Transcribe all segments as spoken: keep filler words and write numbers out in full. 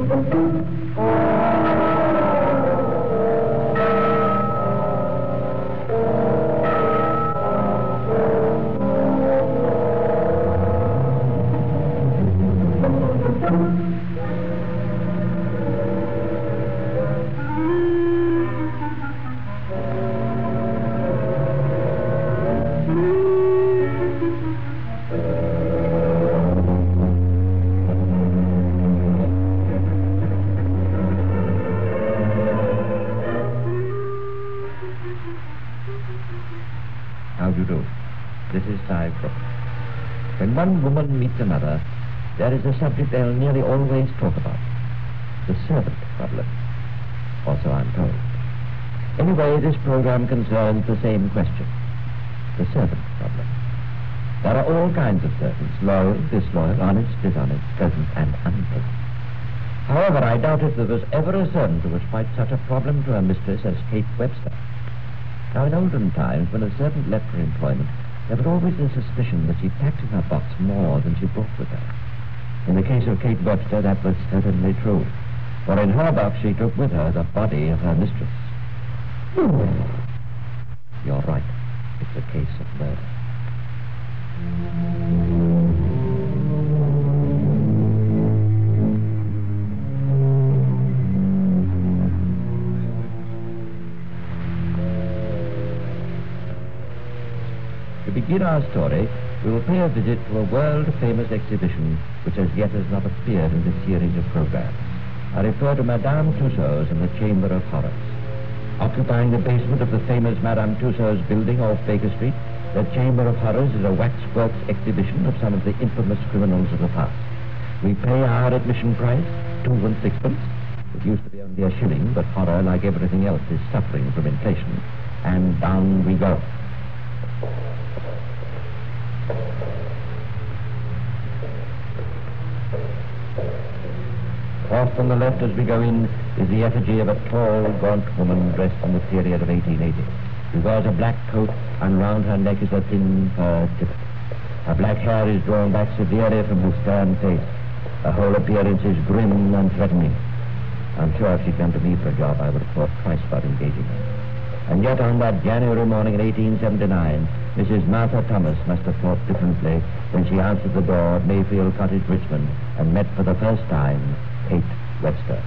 How do you do? This is Cy Brooke. When one woman meets another, there is a subject they'll nearly always talk about. The servant problem. Also, I'm told. Anyway, this program concerns the same question. The servant problem. There are all kinds of servants. Loyal, disloyal, honest, dishonest, pleasant, and unpleasant. However, I doubt if there was ever a servant who was quite such a problem to her mistress as Kate Webster. Now, in olden times, when a servant left for employment, there was always a suspicion that she packed in her box more than she brought with her. In the case of Kate Webster, that was certainly true, for in her box she took with her the body of her mistress. You're right. It's a case of murder. To begin our story, we will pay a visit to a world-famous exhibition which as yet has not appeared in this series of programs. I refer to Madame Tussauds and the Chamber of Horrors. Occupying the basement of the famous Madame Tussauds building off Baker Street, the Chamber of Horrors is a waxworks exhibition of some of the infamous criminals of the past. We pay our admission price, two and sixpence. It used to be only a shilling, but horror, like everything else, is suffering from inflation. And down we go. Off on the left as we go in is the effigy of a tall, gaunt woman dressed in the period of eighteen eighty. She wears a black coat, and round her neck is a thin fur tippet. Her black hair is drawn back severely from her stern face. Her whole appearance is grim and threatening. I'm sure if she'd come to me for a job, I would have thought twice about engaging her. And yet on that January morning in eighteen seventy-nine, Missus Martha Thomas must have thought differently when she answered the door at Mayfield Cottage, Richmond, and met for the first time Kate Webster.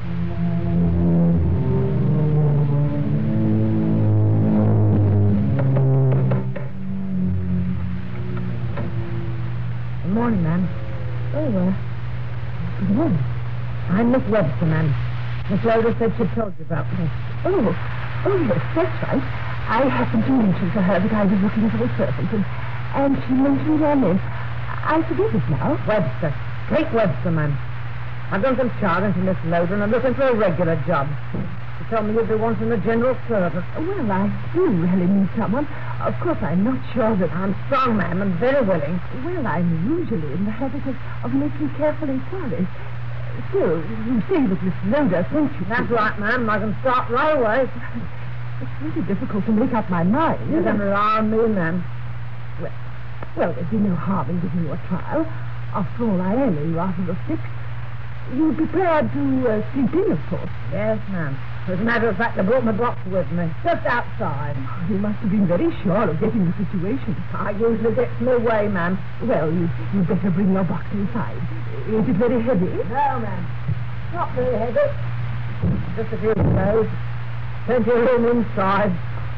Good morning, ma'am. Oh, uh, good morning. I'm Miss Webster, ma'am. Miss Loder said she'd told you about me. Oh, oh, yes, that's right. I happened to mention to her that I was looking for a servant, and, and she mentioned your name. I forget it now. Webster. Kate Webster, ma'am. I've done some charting for Miss Loder, and I'm looking for a regular job. She told me you'd be wanting a general servant. Well, I do really need someone. Of course, I'm not sure that... I'm strong, ma'am, and very willing. Well, I'm usually in the habit of, of making careful inquiries. Still, you say that Miss Loder sent you... That's right, ma'am. I can start right away. It's really difficult to make up my mind. You can rely on me, ma'am. Well, well, there'd be no harm in giving you a trial. After all, I am in rather a fix. You'd be prepared to uh, sleep in, of course. Yes, ma'am. As a matter of fact, I brought my box with me, just outside. You must have been very sure of getting the situation. I usually get my way, ma'am. Well, you, you'd better bring your box inside. Is it very heavy? No, ma'am. Not very heavy. Just a few clothes. Plenty of room inside.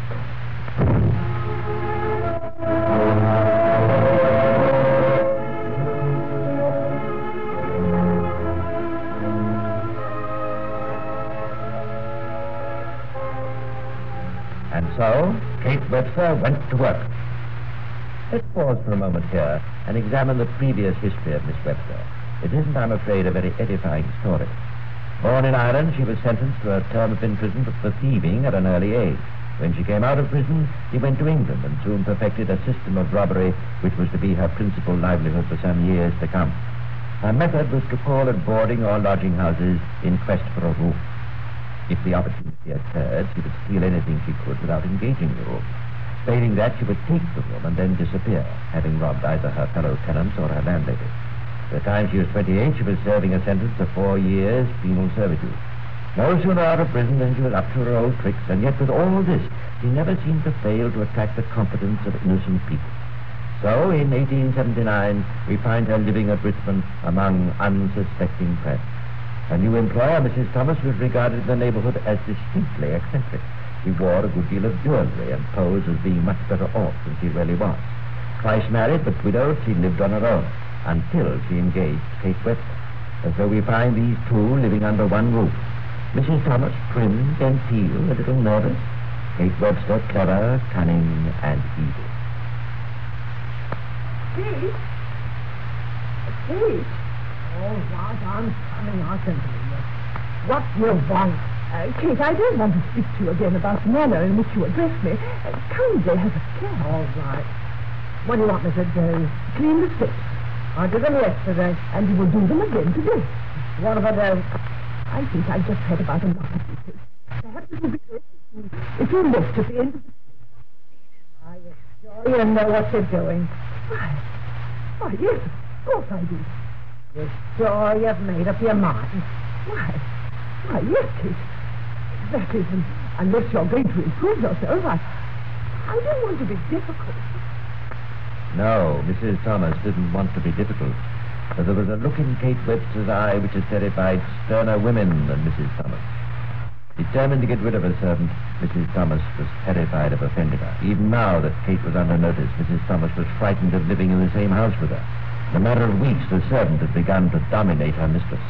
And so, Kate Webster went to work. Let's pause for a moment here and examine the previous history of Miss Webster. It isn't, I'm afraid, a very edifying story. Born in Ireland, she was sentenced to a term of imprisonment for thieving at an early age. When she came out of prison, she went to England and soon perfected a system of robbery which was to be her principal livelihood for some years to come. Her method was to call at boarding or lodging houses in quest for a room. If the opportunity occurred, she would steal anything she could without engaging the room. Failing that, she would take the room and then disappear, having robbed either her fellow tenants or her landlady. By the time she was twenty-eight, she was serving a sentence of four years penal servitude. No sooner out of prison than she was up to her old tricks, and yet with all this, she never seemed to fail to attract the confidence of innocent people. So, in eighteen seventy-nine, we find her living at Richmond among unsuspecting friends. Her new employer, Missus Thomas, was regarded in the neighborhood as distinctly eccentric. She wore a good deal of jewelry and posed as being much better off than she really was. Twice married but widowed, she lived on her own until she engaged Kate Webster. And so we find these two living under one roof. Missus Thomas, prim, genteel, a little nervous. Kate Webster, clever, cunning, and evil. Kate? Kate? All right, I'm coming. I can hear you. What do you want? Uh, Kate, I don't want to speak to you again about the manner in which you address me. Uh, kindly have a care. All right. What do you want me to do? Clean the steps. I did them yesterday. And you will do them again today. What if I don't? I think I just heard about a lot of people. Perhaps it would be good if you left at the end of the... Are you sure you know what you're doing? Why? Why, yes, of course I do. You're sure you've made up your mind? Why? Why, yes, Kate. That is, um, unless you're going to improve yourself, I, I don't want to be difficult. No, Missus Thomas didn't want to be difficult. But there was a look in Kate Webster's eye which had terrified sterner women than Missus Thomas. Determined to get rid of her servant, Missus Thomas was terrified of offending her. Even now that Kate was under notice, Missus Thomas was frightened of living in the same house with her. In a matter of weeks, the servant had begun to dominate her mistress.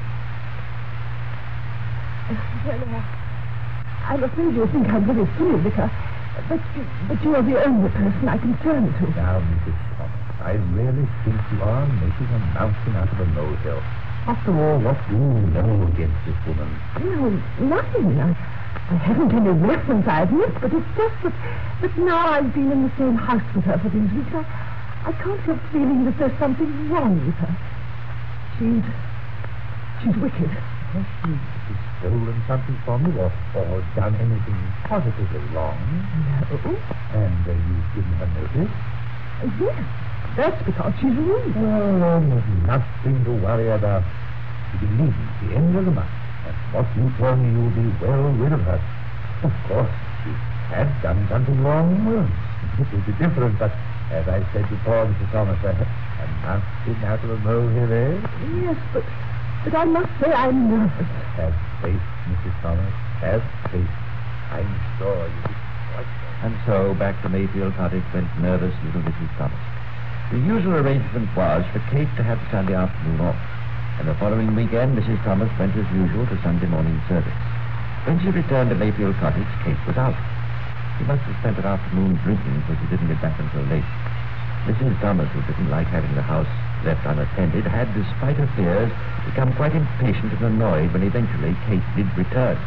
Well, uh, I'm afraid you think I'm very silly, Vicar, but, but you're the only person I can turn to. Now, Missus Thomas, I really think you are making a mountain out of a molehill. After all, what do you know against this woman? No, nothing. I, I haven't any reference, I admit, but it's just that, that now I've been in the same house with her for these weeks, I, I can't help feeling that there's something wrong with her. She's... she's wicked. Has she, she's stolen something from you or, or done anything positively wrong? No. And uh, you've given her notice? Uh, yes. That's because she's rude. Oh, nothing to worry about. She can leave at the end of the month. And what you tell me, you'll be well rid of her. Of course, she had done something wrong. Well, it would be different, but as I said before, Missus Thomas, a, a mountain out of a molehill, eh? Yes, but, but I must say I'm nervous. Have faith, Missus Thomas. Have faith. I'm sure you'll be quite well. And so back to Mayfield Cottage went nervous little Missus Thomas. The usual arrangement was for Kate to have Sunday afternoon off, and the following weekend Missus Thomas went as usual to Sunday morning service. When she returned to Mayfield Cottage, Kate was out. She must have spent her afternoon drinking, for she didn't get back until late. Missus Thomas, who didn't like having the house left unattended, had, despite her fears, become quite impatient and annoyed when eventually Kate did return.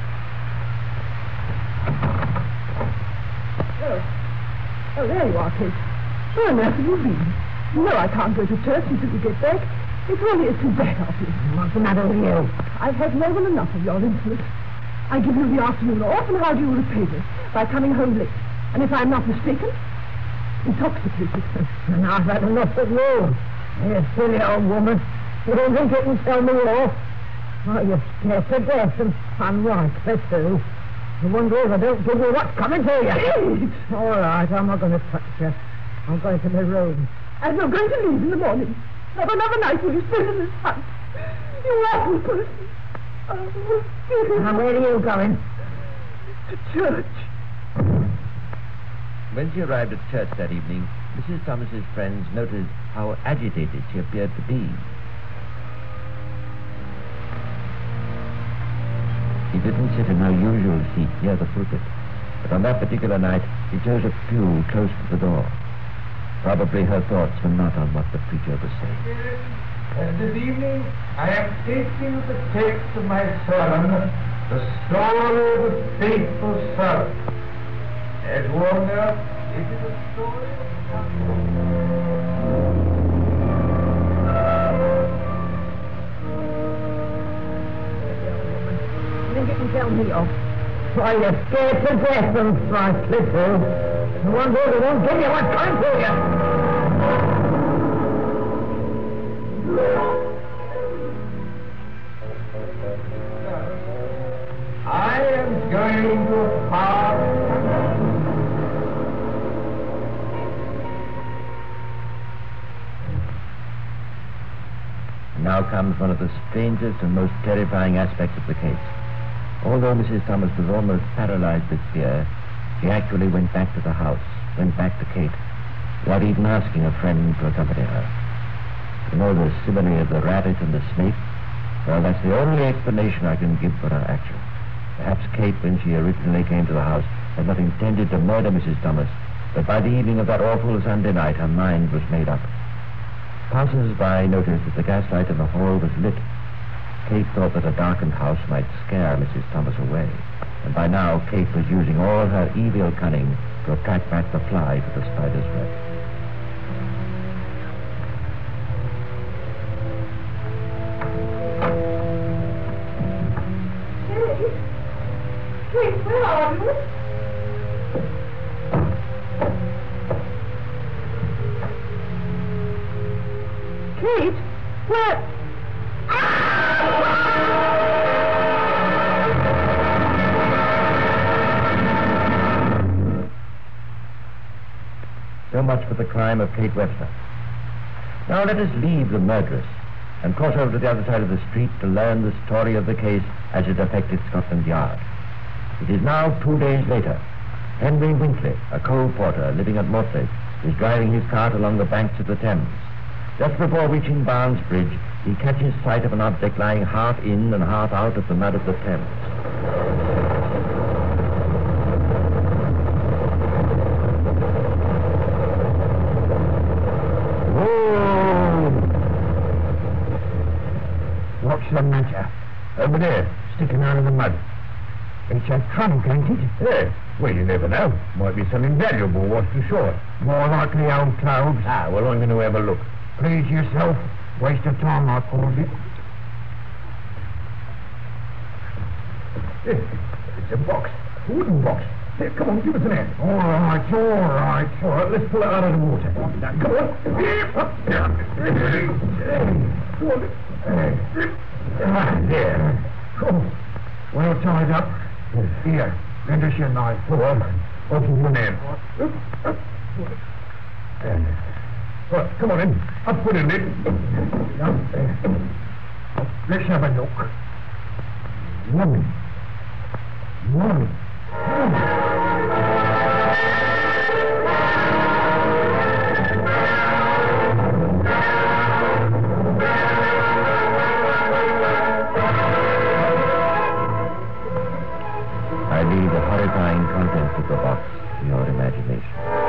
Oh, oh there you are, Kate. Where on earth have you been? You know I can't go to church until you get back. It really is too bad of you. What's the matter with you? I've had more than enough of your influence. I give you the afternoon off, and how do you repay me? By coming home late. And if I'm not mistaken, intoxicated. And I've had enough of you. You silly old woman. You don't think you can tell me off? Oh, you're scared to death, and I'm right, that's too. I wonder if I don't give you what's coming to you. Kate! All right, I'm not going to touch you. I'm going to my room. And you're going to leave in the morning. Not another night will you spend in this house. You awful person. Oh, Now, where are you going? to church. When she arrived at church that evening, Missus Thomas's friends noticed how agitated she appeared to be. She didn't sit in her usual seat near the pulpit, but on that particular night she chose a pew close to the door. Probably her thoughts were not on what the preacher was saying. Uh, this evening, I am taking the text of my sermon, the story of the faithful servant. As you all know, it is a story of... You can tell me off. Why, you're scared to death and frightfully too. No wonder they won't give you what's coming to you. going to pass. Now comes one of the strangest and most terrifying aspects of the case. Although Missus Thomas was almost paralyzed with fear, she actually went back to the house, went back to Kate, without even asking a friend to accompany her. You know the simile of the rabbit and the snake? Well, that's the only explanation I can give for her action. Perhaps Kate, when she originally came to the house, had not intended to murder Missus Thomas, but by the evening of that awful Sunday night, her mind was made up. Passers-by noticed that the gaslight in the hall was lit. Kate thought that a darkened house might scare Missus Thomas away, and by now Kate was using all her evil cunning to attract back the fly to the spider's web. Kate? Kate, where are you? Kate? Where? So much for the crime of Kate Webster. Now let us leave the murderess and cross over to the other side of the street to learn the story of the case as it affected Scotland Yard. It is now two days later. Henry Winkley, a coal porter living at Mortlake, is driving his cart along the banks of the Thames. Just before reaching Barnes Bridge, he catches sight of an object lying half in and half out of the mud of the Thames. Whoa! What's the matter? Over there, sticking out of the mud. It's a trunk, ain't it? Yeah. Well, you never know. Might be something valuable washed ashore. More likely old clothes. Ah, well, I'm going to have a look. Please yourself. Waste of time, I called it. It's a box. A wooden box. Here, come on, give us an hand. All right, all right. All right, let's pull it out of the water. Now, come on. Ah, there. Oh, well tied up. Here, lend us your knife. Go on. Open your hand. Well, come on in. I'll put it in. Now, uh, let's have a look. Woman. Woman. I leave the horrifying contents of the box to your imagination.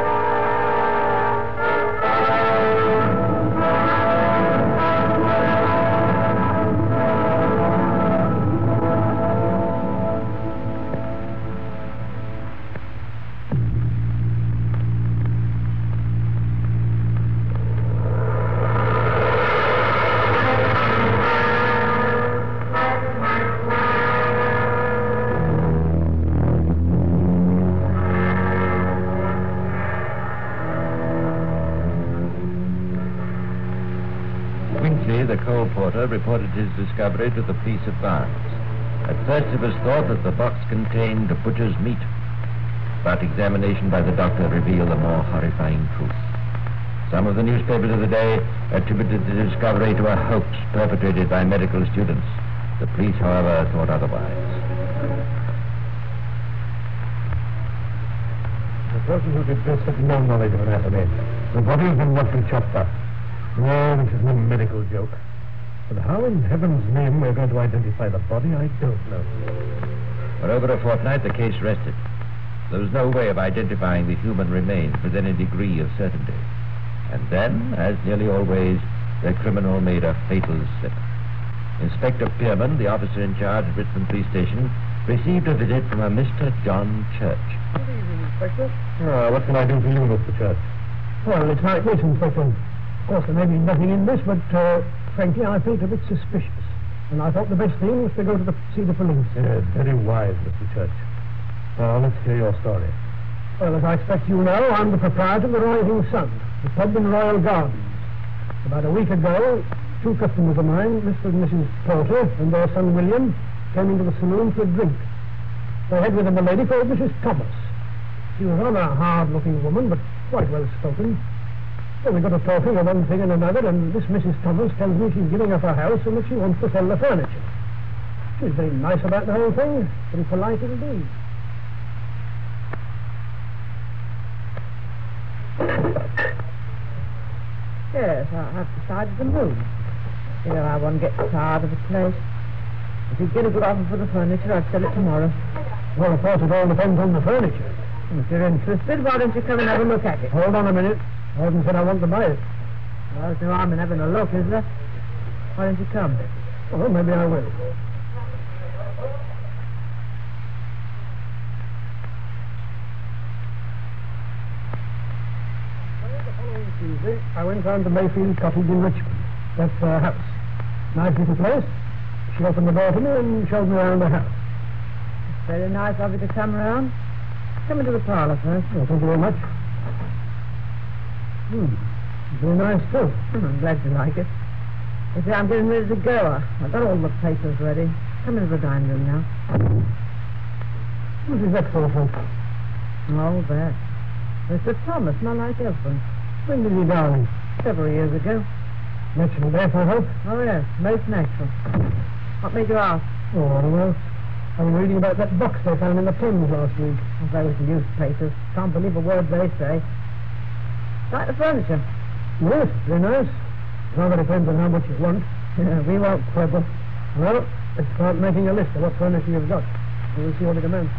The coal porter reported his discovery to the police of Barnes. At first it was thought that the box contained butcher's meat, but examination by the doctor revealed a more horrifying truth. Some of the newspapers of the day attributed the discovery to a hoax perpetrated by medical students. The police, however, thought otherwise. The person who did this had no knowledge of anatomy. The body has been roughly chopped up. No, this is no medical joke. But how in heaven's name we're going to identify the body, I don't know. For over a fortnight, the case rested. There was no way of identifying the human remains with any degree of certainty. And then, as nearly always, the criminal made a fatal slip. Inspector Pierman, the officer in charge at Richmond Police Station, received a visit from a Mister John Church. Good evening, Inspector. Ah, what can I do for you, Mister Church? Well, it's like this, Inspector. Of course, there may be nothing in this, but, uh, frankly, I felt a bit suspicious. And I thought the best thing was to go to the, see the police. Yes, very wise, Mister Church. Now, let's hear your story. Well, as I expect you know, I'm the proprietor of the Rising Sun, the pub in Royal Gardens. About a week ago, two customers of mine, Mister and Missus Porter and their son William, came into the saloon for a drink. They had with them a lady called Missus Thomas. She was rather a hard-looking woman, but quite well-spoken. So we got to talking of one thing and another, and this Missus Thomas tells me she's giving up her house and that she wants to sell the furniture. She's very nice about the whole thing, very polite indeed. Yes, I have decided to move. You know how one gets tired of a place. If you get a good offer for the furniture, I'd sell it tomorrow. Well, of course, it all depends on the furniture. If you're interested, why don't you come and have a look at it? Hold on a minute. I haven't said I want to buy it. Well, there's no harm in having a look, is there? Why don't you come? Well, maybe I will. The following Tuesday, I went round to Mayfield Cottage in Richmond. That's her house. Nice little place. She opened the door to me and showed me around the house. It's very nice of you to come round. Come into the parlour first. Oh, thank you very much. Hmm. Very nice, too. I'm glad you like it. You see, I'm getting ready to go. I've got all the papers ready. Come into the dining room now. What is that for, folks? Oh, that. Mister Thomas, my late husband. When did he die? Several years ago. Natural death, I hope? Oh, yes. Most natural. What made you ask? Oh, well, I was reading about that box they found in the Thames last week. Those newspapers. Can't believe a word they say. Like the furniture. Yes, very nice. Rather depends on how much you want. Yeah, we won't quibble. Well, let's start making a list of what furniture you've got. We'll see what it amounts.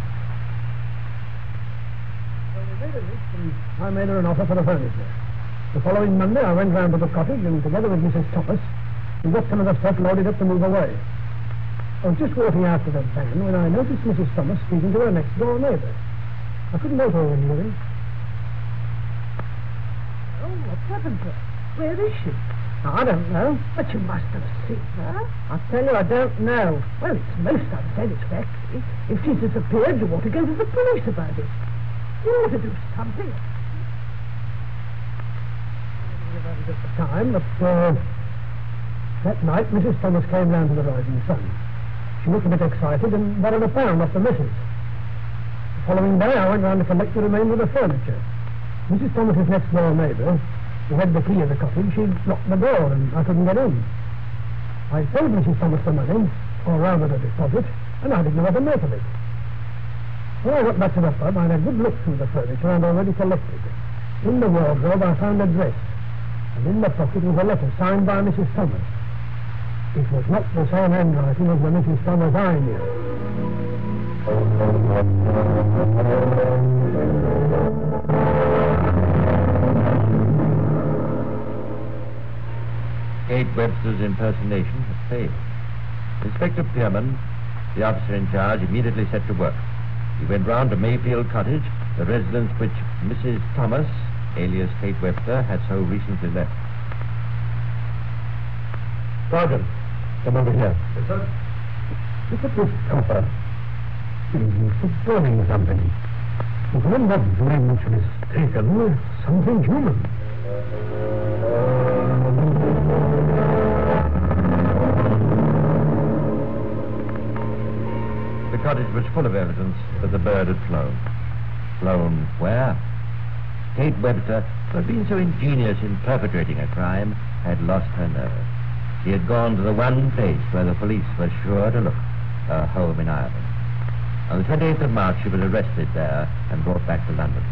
So we made a list and I made her an offer for the furniture. The following Monday I went round to the cottage and together with Missus Thomas we got some of the stuff loaded up to move away. I was just walking out to the van when I noticed Missus Thomas speaking to her next door neighbour. I couldn't know her when you were in. Oh, what's happened to her? Where is she? I don't know. But you must have seen her. I tell you, I don't know. Well, it's most unsatisfactory. If she's disappeared, you ought to go to the police about it. You ought to do something. I didn't think about it at the time, but uh, that night Missus Thomas came down to the Rising Sun. She looked a bit excited and borrowed a pound off the missus. The following day I went round to collect the remainder of the furniture. Missus Thomas's next door neighbour, who had the key of the cottage, she'd locked the door and I couldn't get in. I told Missus Thomas the money, or rather the deposit, and I didn't know what to make of it. When I got back to the pub, I had a good look through the furniture and already collected. In the wardrobe I found a dress, and in the pocket was a letter signed by Missus Thomas. It was not the same handwriting as the Missus Thomas I knew. Kate Webster's impersonation had failed. Inspector Pierman, the officer in charge, immediately set to work. He went round to Mayfield Cottage, the residence which Missus Thomas, alias Kate Webster, had so recently left. Sergeant, come over here. Yes, sir? Look at this copper. It's burning something. If one wasn't very much mistaken, something human. The cottage was full of evidence that the bird had flown. Flown where? Kate Webster, who had been so ingenious in perpetrating a crime, had lost her nerve. She had gone to the one place where the police were sure to look, her home in Ireland. On the twenty-eighth of March, she was arrested there and brought back to London.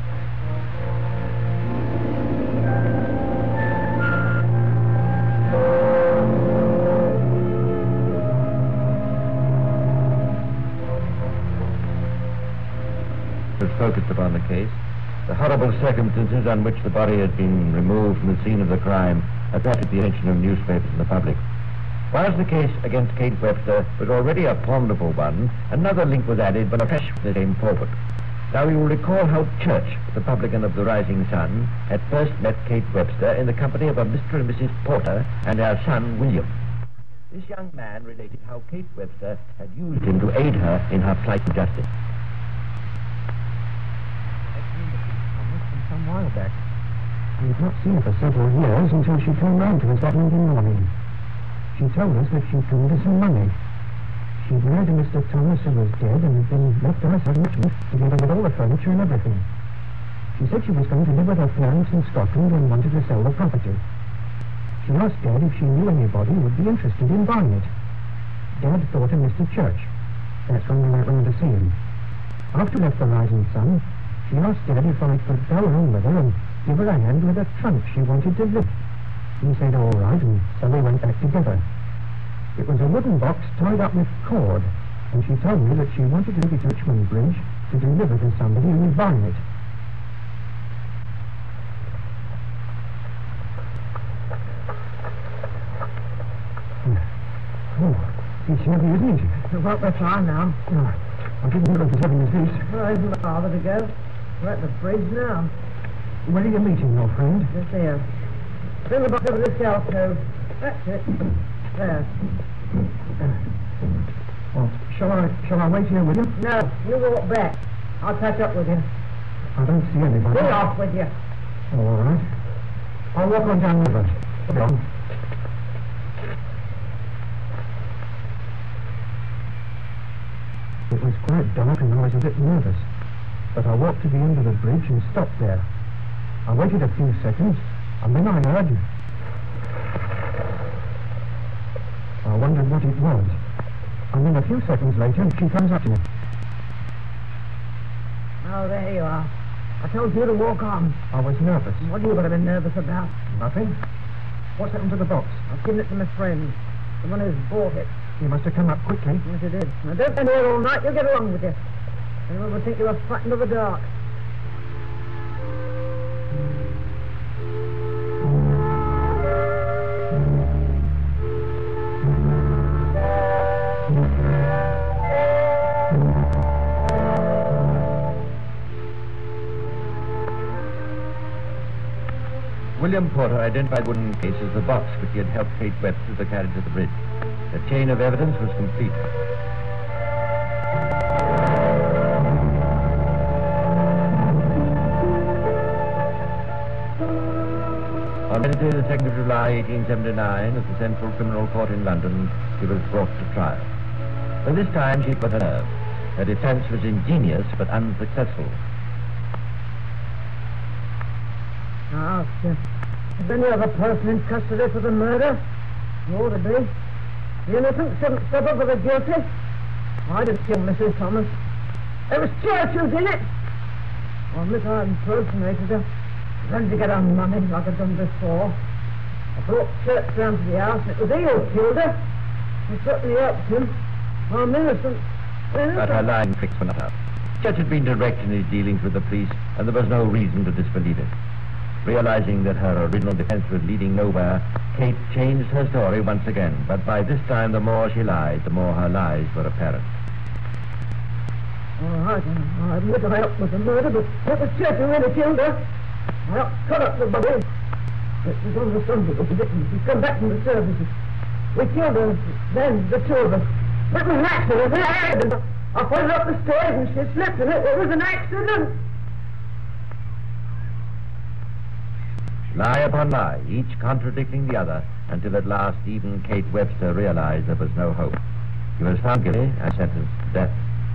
Was focused upon the case. The horrible circumstances on which the body had been removed from the scene of the crime attracted the attention of newspapers and the public. Whilst the case against Kate Webster was already a formidable one, another link was added when a fresh witness came forward. Now you will recall how Church, the publican of the Rising Sun, had first met Kate Webster in the company of a Mister and Missus Porter and their son William. This young man related how Kate Webster had used him to aid her in her flight to justice. Some while back. We had not seen her for several years until she came round to us that Monday morning. She told us that she owed us some money. She'd married a Mister Thomas who was dead and had been left to herself in Richmond, together with all the furniture and everything. She said she was going to live with her parents in Scotland and wanted to sell the property. She asked Dad if she knew anybody who would be interested in buying it. Dad thought of Mister Church. That's when we went round to see him. After we left the Rising Sun, she asked Dad if I could go home with her and give her a hand with a trunk she wanted to lift. He said all right, and so we went back together. It was a wooden box tied up with cord, and she told me that she wanted to take it to Richmond Bridge to deliver to somebody who was buying it. Oh, it's heavy, isn't it? It won't be far now. Oh, I didn't know it was heavy as this. Well, isn't farther to go. We're at the bridge now. Where are you meeting your friend? Just here. Bring the box over this alcove. That's it. There. Well, shall I, shall I wait here with you? No, you walk back. I'll catch up with you. I don't see anybody. Be off with you. All right. I'll walk on down the river. Come on. It was quite dark and I was a bit nervous, but I walked to the end of the bridge and stopped there. I waited a few seconds, and then I heard... I wondered what it was, and then a few seconds later she comes up to me. Oh, there you are. I told you to walk on. I was nervous. What are you going to be nervous about? Nothing. What's happened to the box? I've given it to my friend, the one who's bought it. You must have come up quickly. Yes, it is. Now, don't stand here all night. You'll get along with you. Anyone would think you were frightened of the dark. William Porter identified the wooden case as the box which he had helped Kate Webster to carry to the bridge. The chain of evidence was complete. On Wednesday, the second of July, eighteen seventy-nine, at the Central Criminal Court in London, she was brought to trial. But this time she put her nerve. Her defense was ingenious but unsuccessful. Now, uh, is any other person in custody for the murder? You ought to be. The innocent shouldn't suffer for the guilty. I didn't kill Missus Thomas. There was Churchill's in it. Well, Miss, I impersonated her. Ready to get her money like I'd done before. I brought Church round to the house, and it was he who killed her. He certainly helped him. I'm innocent. innocent. But her lying tricks were not up. Church had been direct in his dealings with the police, and there was no reason to disbelieve it. Realizing that her original defense was leading nowhere, Kate changed her story once again, but by this time the more she lied, the more her lies were apparent. All right, I admit I helped with the murder, but it was Church who really killed her. I helped cut up the body. It was on the Sunday with the victim. She'd come back from the services. We killed her then, the two of us. It was an accident, an accident. I put her up the stairs and she slipped in it. It was an accident. Lie upon lie, each contradicting the other, until at last even Kate Webster realized there was no hope. She was found guilty and sentenced to death.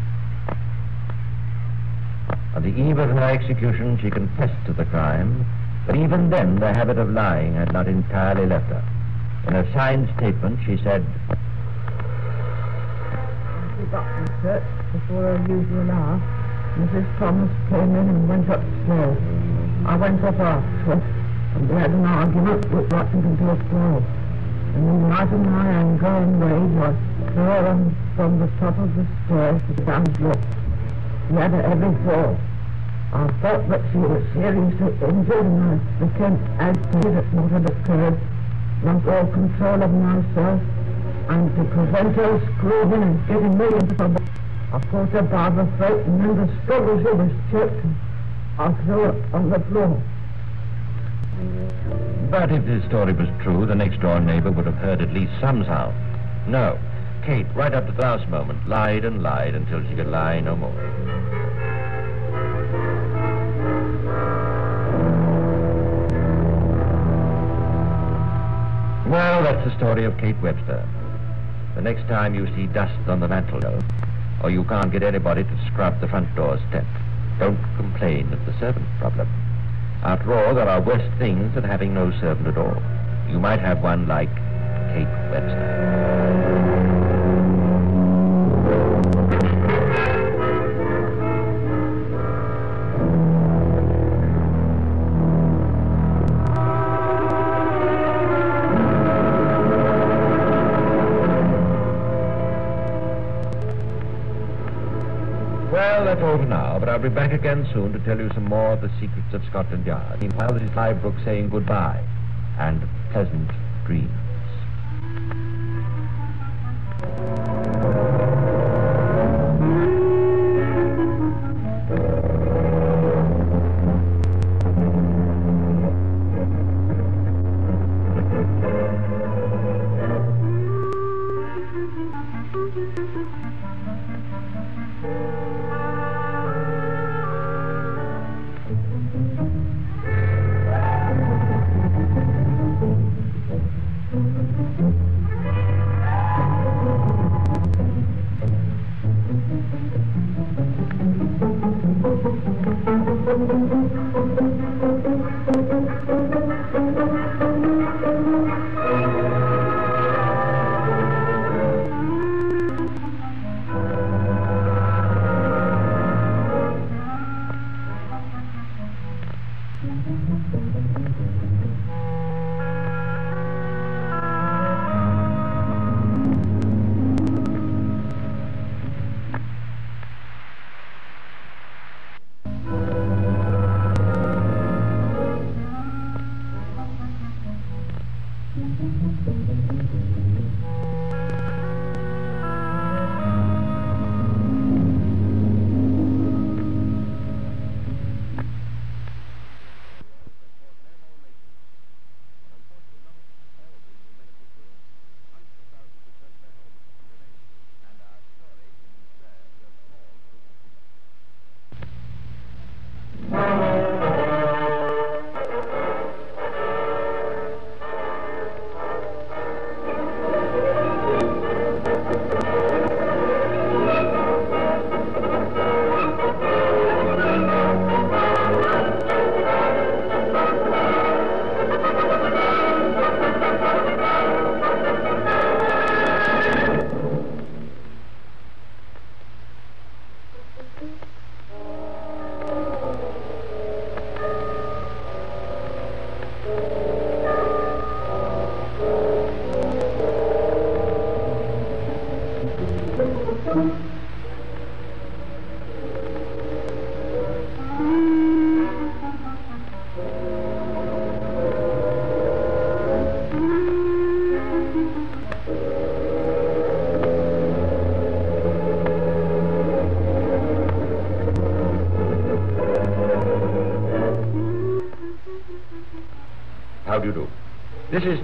On the eve of her execution, she confessed to the crime, but even then the habit of lying had not entirely left her. In a signed statement, she said, She got from church before her usual hour. Missus Thomas came in and went upstairs. I went up after her. And we had an argument which lasted until twelve. And in light of my anger and rage, I threw her on from the top of the stairs to the down floor. She had a heavy fall. I felt that she was seriously injured, and I became agitated at what had occurred, lost all control of myself, and to prevent her screaming and getting me into trouble, I caught her by the throat, and in the struggle she was choked, I threw her on the floor. But if this story was true, the next-door neighbor would have heard at least some sound. No, Kate, right up to the last moment, lied and lied until she could lie no more. Well, that's the story of Kate Webster. The next time you see dust on the mantel, or you can't get anybody to scrub the front door step, don't complain of the servant problem. After all, there are worse things than having no servant at all. You might have one like Kate Webster. Well, that's all for now, but I'll be back again soon to tell you some more of the secrets of Scotland Yard. Meanwhile, this is Clive Brooks saying goodbye and pleasant dreams. How do you do? This is